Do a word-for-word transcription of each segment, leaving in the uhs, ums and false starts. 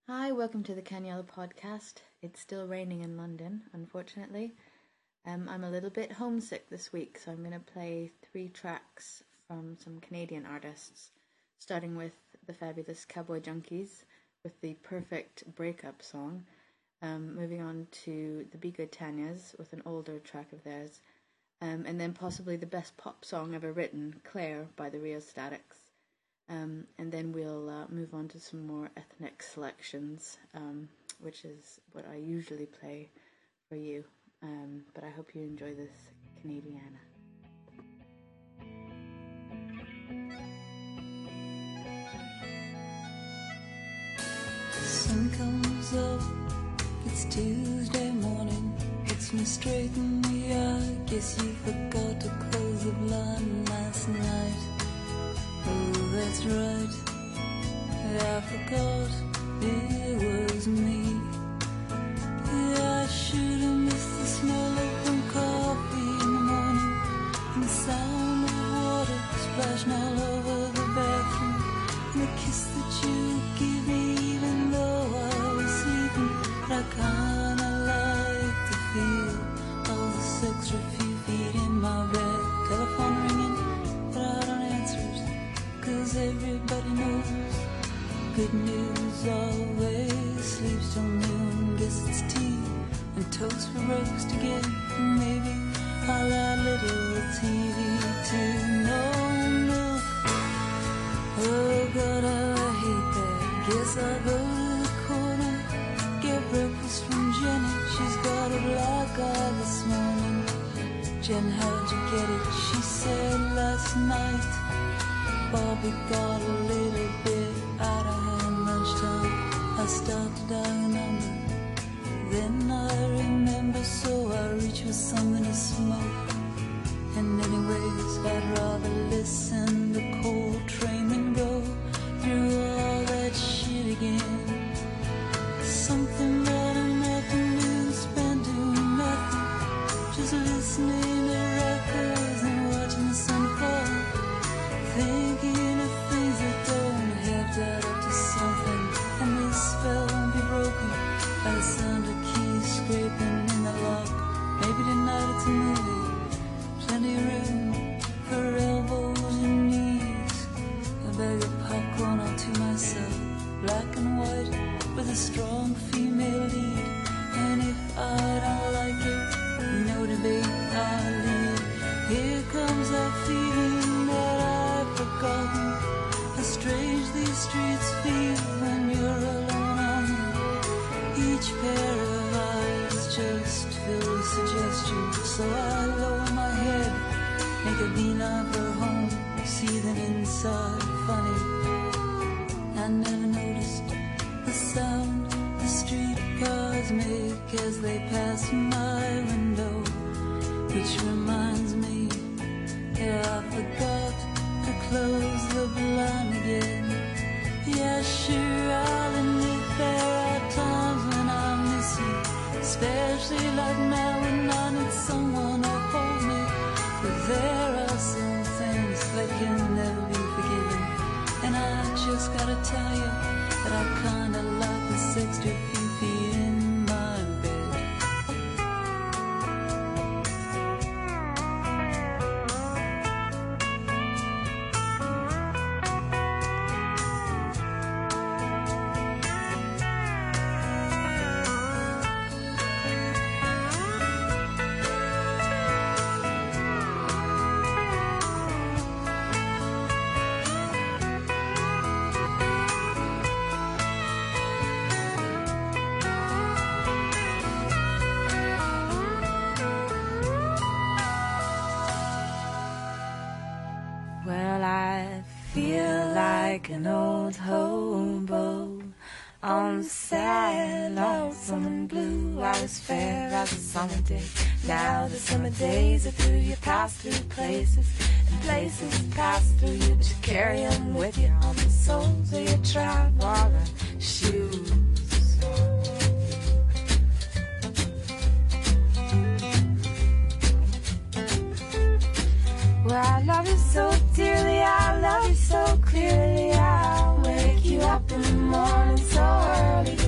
Hi, welcome to the Canyella podcast. It's still raining in London, unfortunately. Um, I'm a little bit homesick this week, so I'm going to play three tracks from some Canadian artists, starting with the fabulous Cowboy Junkies with the perfect breakup song, um, moving on to the Be Good Tanyas with an older track of theirs, um, and then possibly the best pop song ever written, Claire by the Rheostatics. Um, and then we'll uh, move on to some more ethnic selections, um, which is what I usually play for you. Um, but I hope you enjoy this Canadiana. Sun comes up, it's Tuesday morning. Hits me straight in the eye. Guess you forgot to close the blind last night. Oh, that's right, I forgot it was me. Yeah, I should have missed the smell of warm coffee in the morning, and the sound of water splashing all over the bathroom, and the kiss that you give me even though I was sleeping. But I kinda like to feel all this extra few feet in my bed. Telephone ringing, but I don't answer it, 'cause everybody knows good news always sleeps till noon. Guess it's tea and toast for breakfast again. Maybe I'll add a little T V too. No milk. Oh God, how I hate that. Guess I'll go to the corner, get breakfast from Jenny. She's got a black eye this morning. Jen, how'd you get it? She said last night Bobby got a little bit out of hand lunchtime. I stopped to dial a number, then I remember, so I reached for something to smoke. And anyways, I'd rather listen to Coltrane than go through all that shit again. Something about an afternoon spent doing nothing, just listening to records and watching the sun fall, thinking of things that don't have to add up to something. And this spell won't be broken by the sound of keys scraping in the lock. Maybe tonight it's a movie, plenty of room for elbows and knees. A bag of popcorn all to myself, black and white with a strong female lead. And if I don't like it, no debate, I'll leave. Here comes that feeling that I've forgotten, how strange these streets feel when you're alone on them. Each pair of eyes just filled with suggestion. So I lower my head, make a beeline for home, seething inside. Funny, I never noticed the sound the streetcars make as they pass my window, which reminds me, yeah, I forgot to close the blind again. Yeah, sure, I'll admit there are times when I miss you, especially like now when I need someone to hold me. But there are some things that can never be forgiven, and I just gotta tell you that I kinda like this extra few feet in my bed. Well, I feel like an old hobo on the sad lonesome and blue. I was fair as a summer day. Now the summer days are through. You pass through places, and places pass through you, but you carry them with you on the soles of your traveling shoes. Well, I love you so dearly, I love you so clearly. I'll wake you up in the morning so early.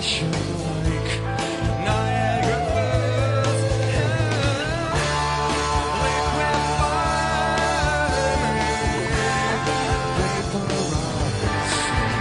passion like Niagara Falls. Liquid fire, vaporize,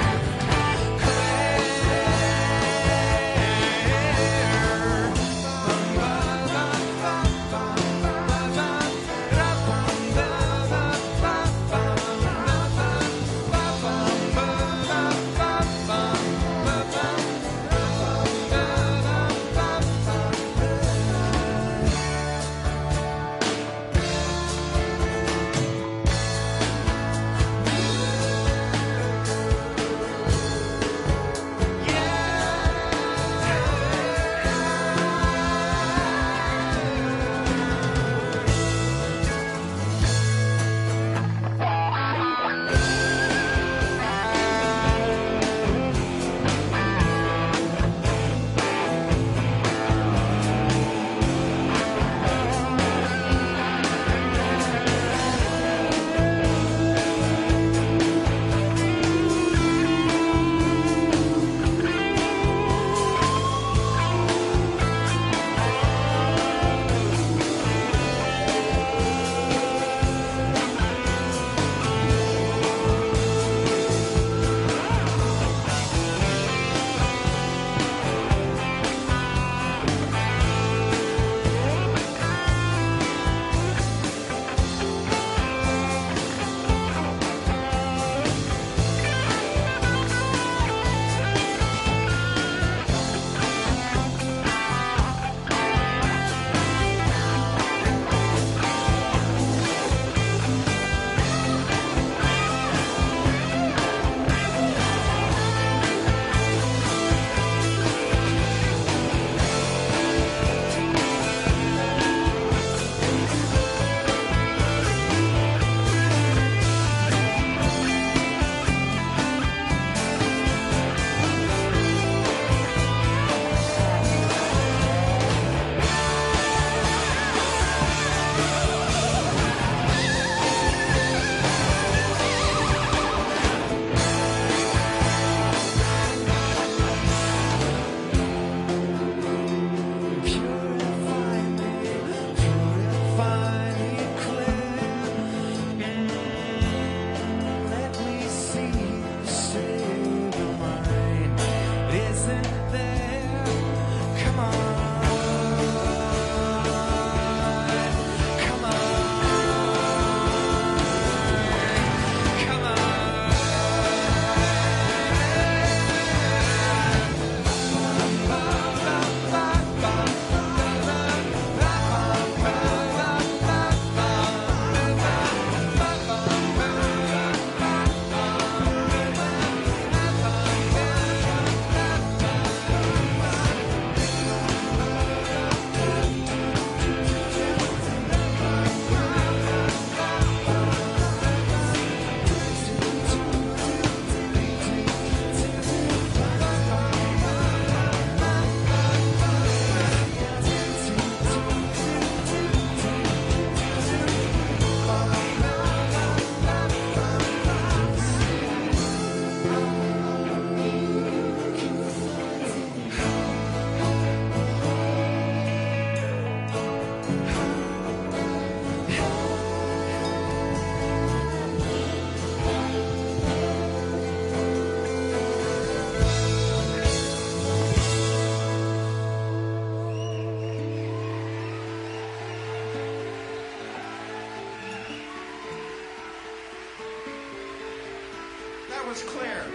was clear.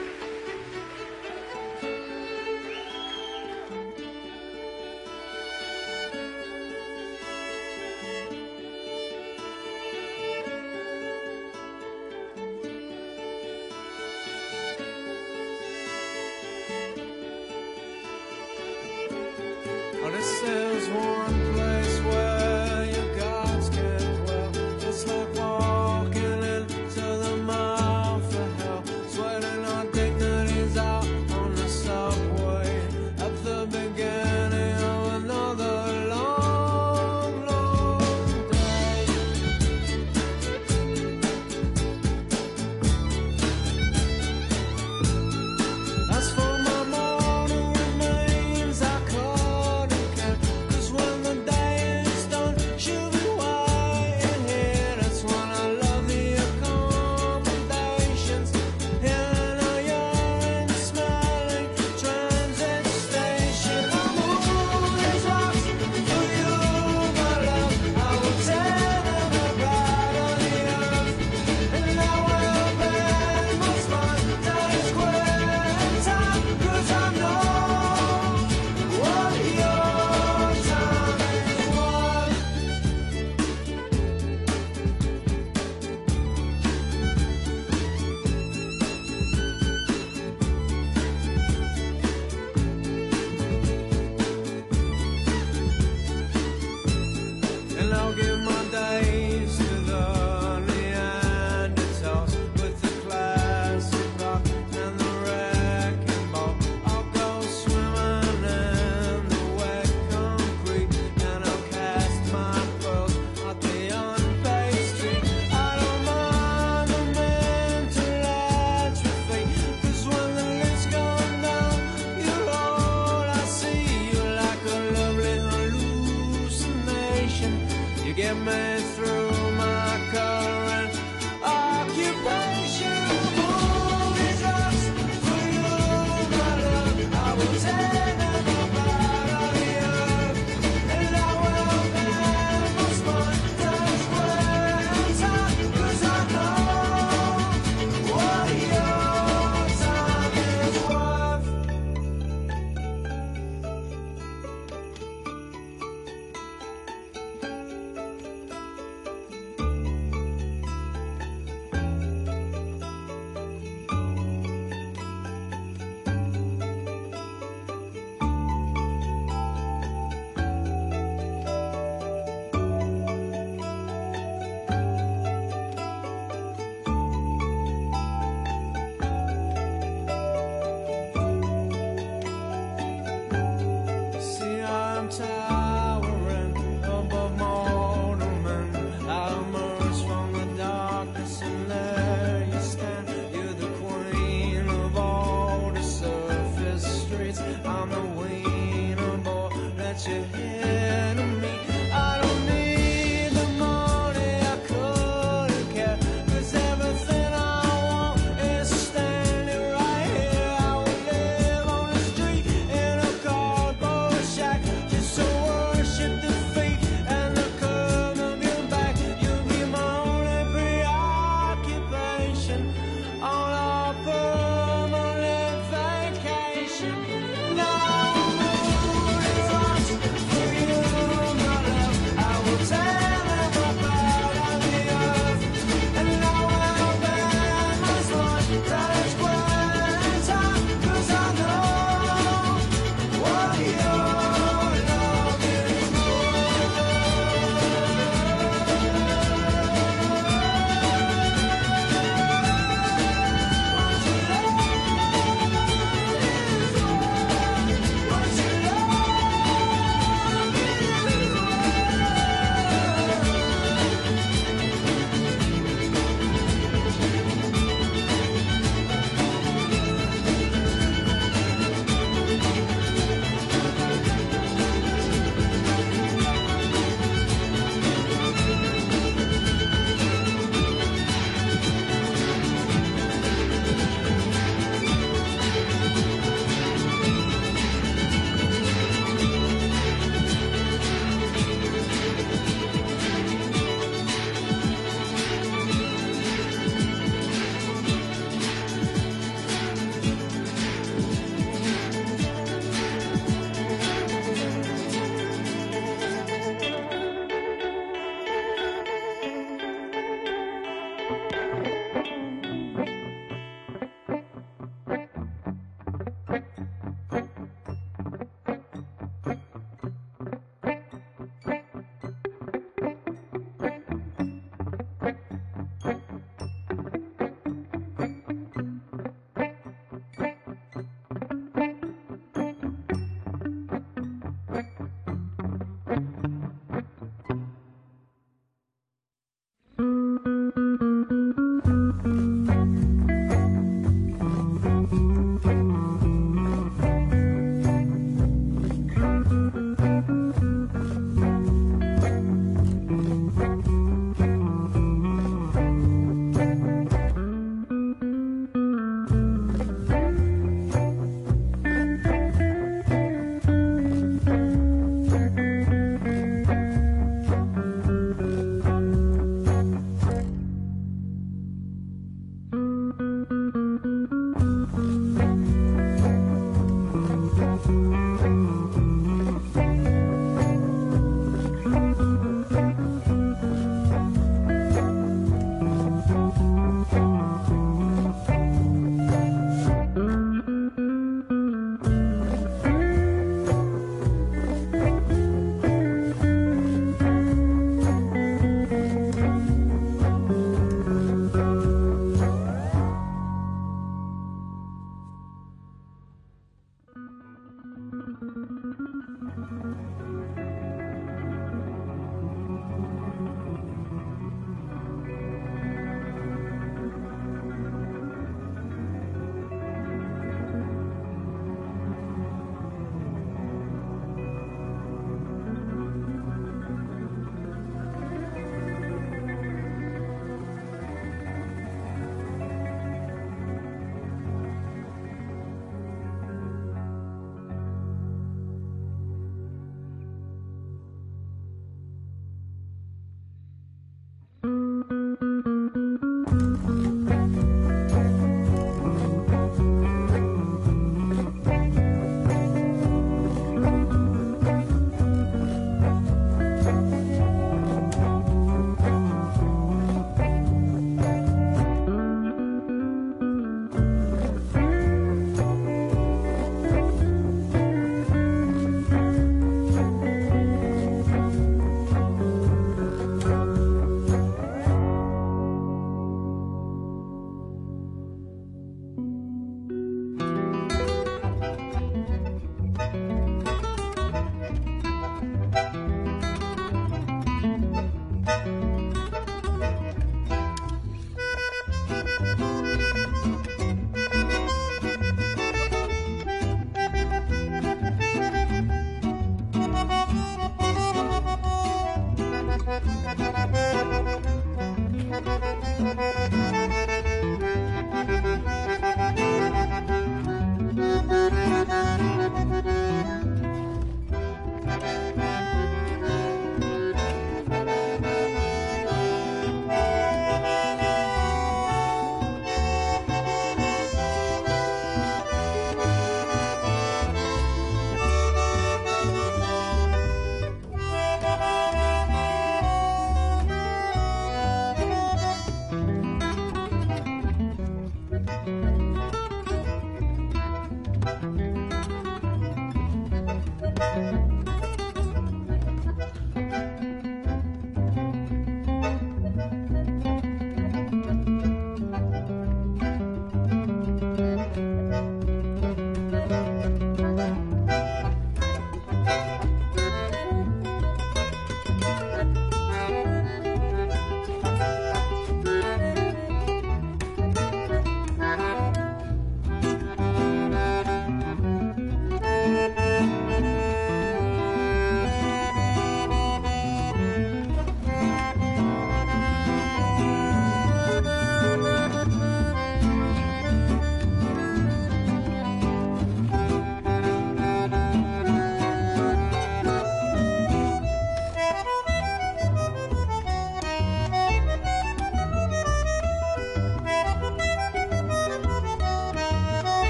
Oh, this is one place where your gods can dwell. It's like walking into the mouth of hell, sweating on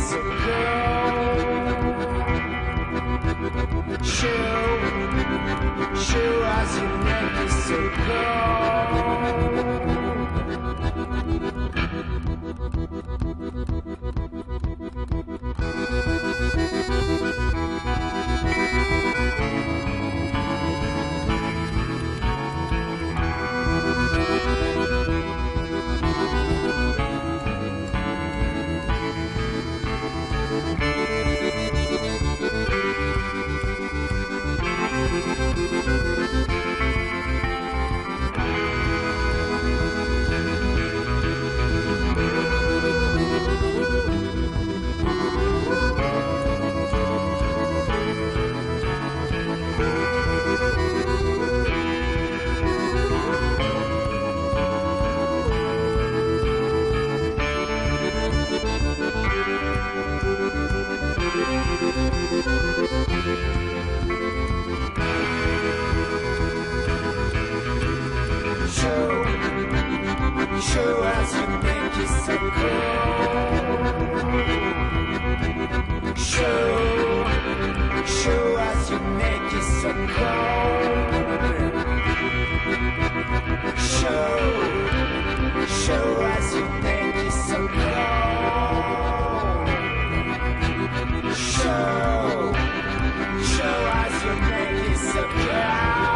so cold. Show, show as your neck is so cold. Show as you make it so cold. Show, show as you make it so cold. Show, show as you make it so cold. Show, show as you make it so cold.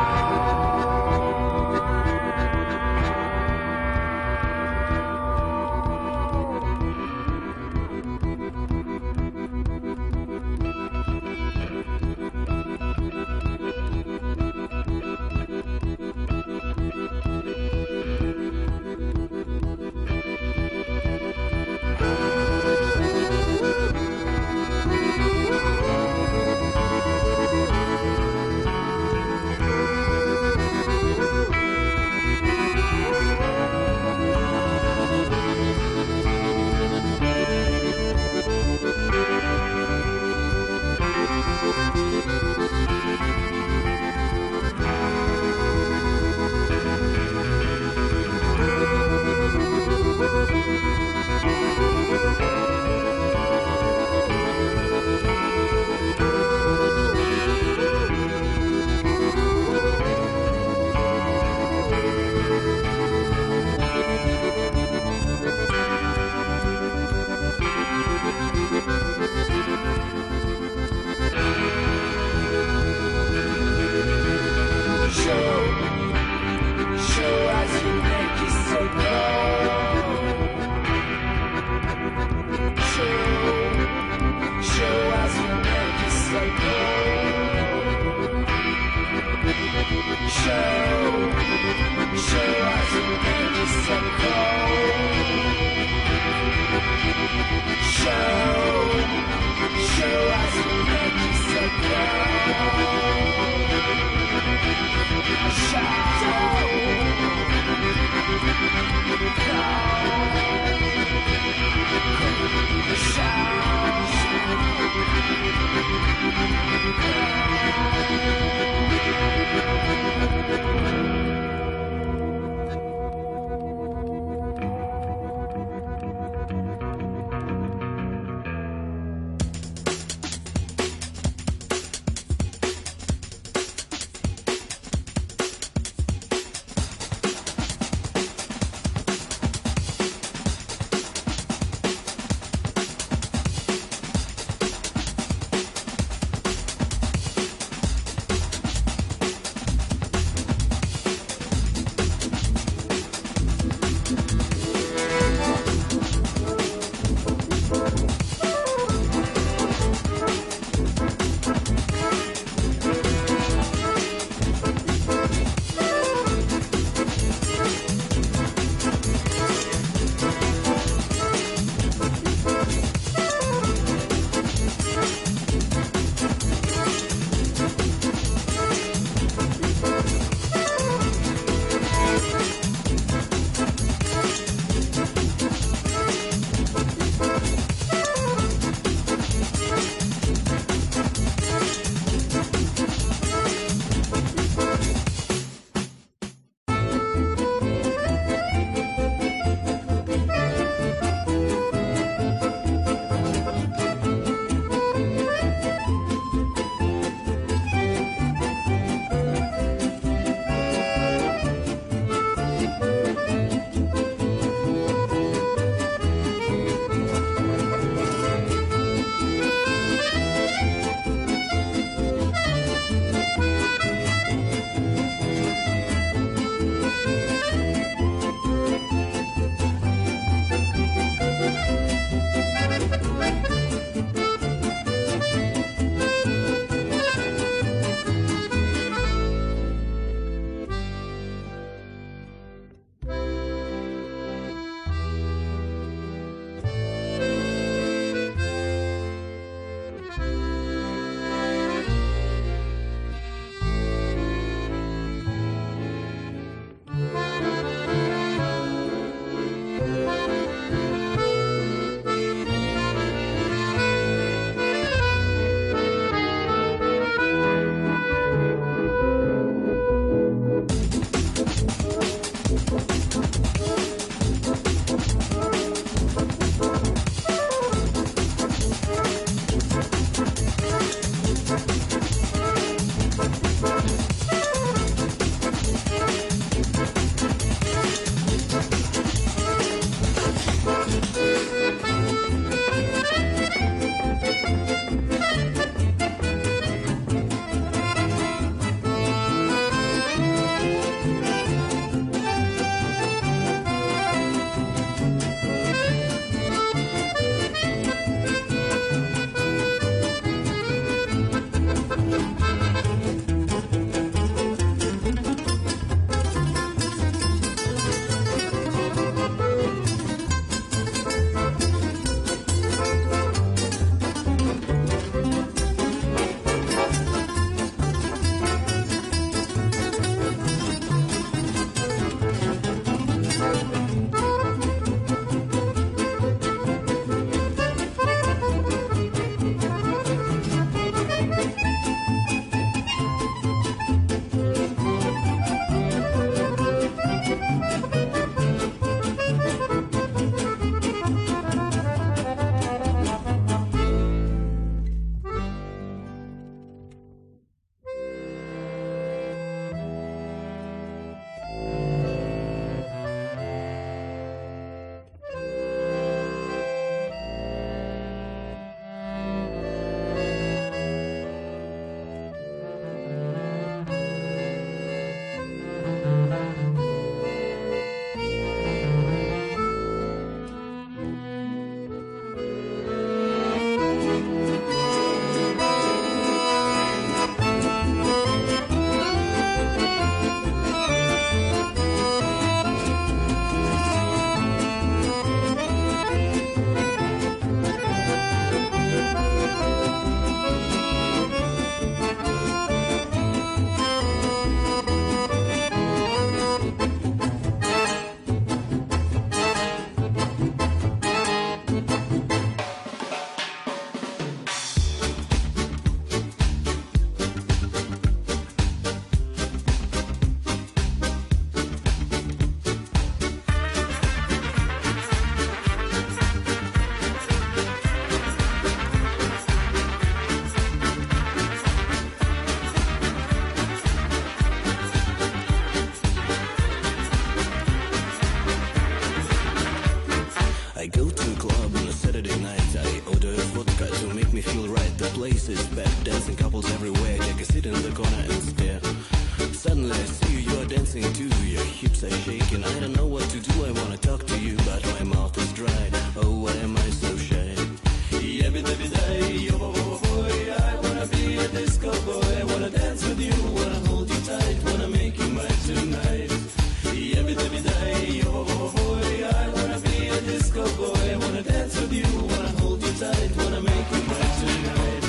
make me feel right. The place is bad, dancing couples everywhere. Take a seat in the corner and stare. Suddenly I see you, you're dancing too. Your hips are shaking, I don't know what to do. I wanna talk to you, but my mouth is dry. Oh, why am I so shy? Yabba-dabba-day, yo-bo-bo-boy, I wanna be a disco boy. I wanna dance with you, wanna hold you tight, wanna make you mine tonight. Yabba-dabba-day, yo-bo-bo-boy, I wanna be a disco boy. I wanna dance with you, wanna hold you tight, wanna make you mine tonight.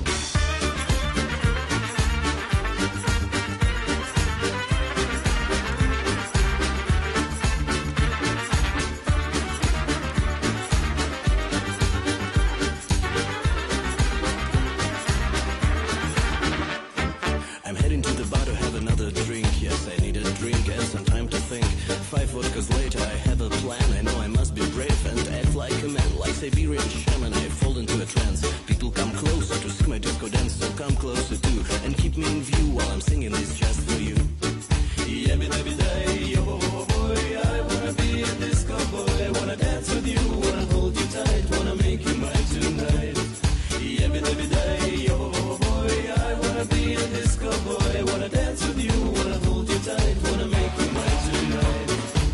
I'm heading to the bar to have another drink. Yes, I need a drink and some time to think. Five vodkas later, I have a plan. I know I must be brave and act like a man. Like Siberian shaman, I fall into a trance. People come closer to see my disco dance, so come closer too and keep me in view while I'm singing this just for you. Yabba-dabba-day, yo-bo-bo-boy, I wanna be a disco boy. I wanna dance with you, wanna hold you tight, wanna make you mine tonight. Yabba-dabba-day, yo-bo-bo-boy, I wanna be a disco boy. I wanna dance with you, wanna hold you tight, wanna make you mine tonight.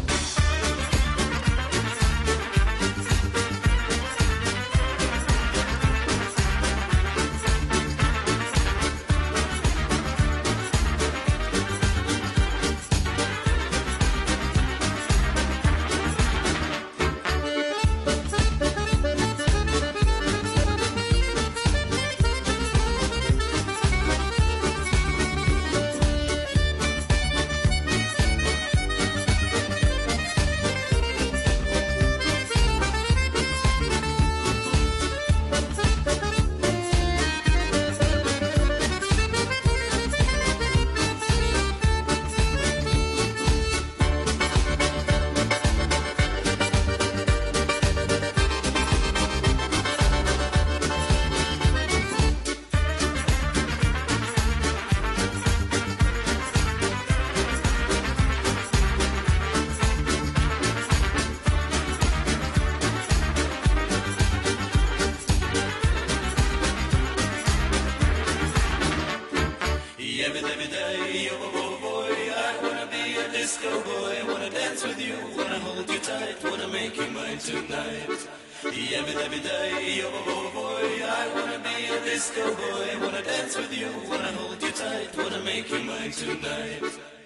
Yabba-dabba-day, yo-bo-bo-boy, I wanna be a disco boy. I wanna dance with you, wanna hold you tight, wanna make you mine tonight. Yabba-dabba-day, yo-bo-bo-boy, I wanna be a disco boy. I wanna dance with you, wanna hold you tight, wanna make you mine tonight.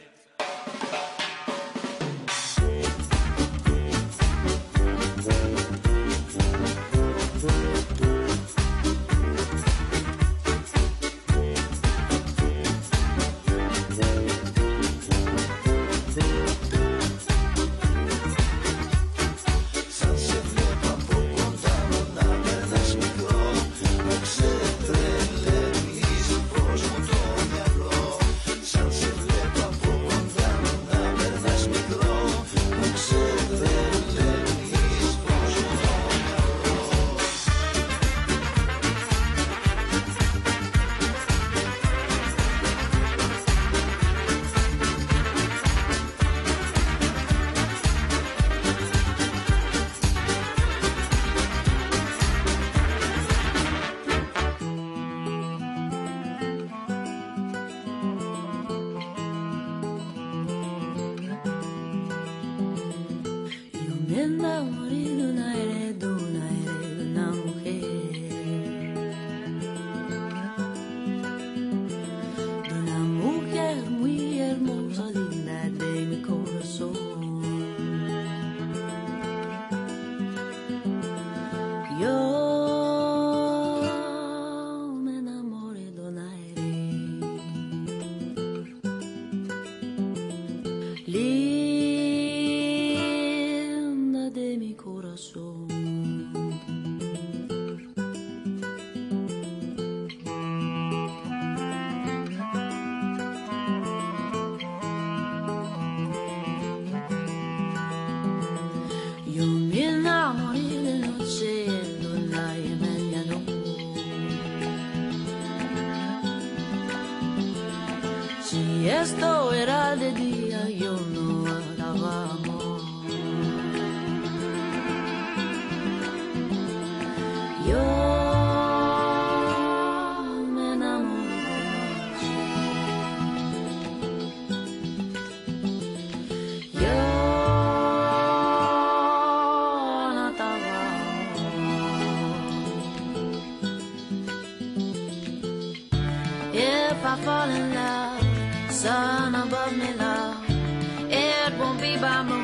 Si esto era de día, yo no hará amor. Yo I fall in love, sun above me, love, it won't be by moonlight.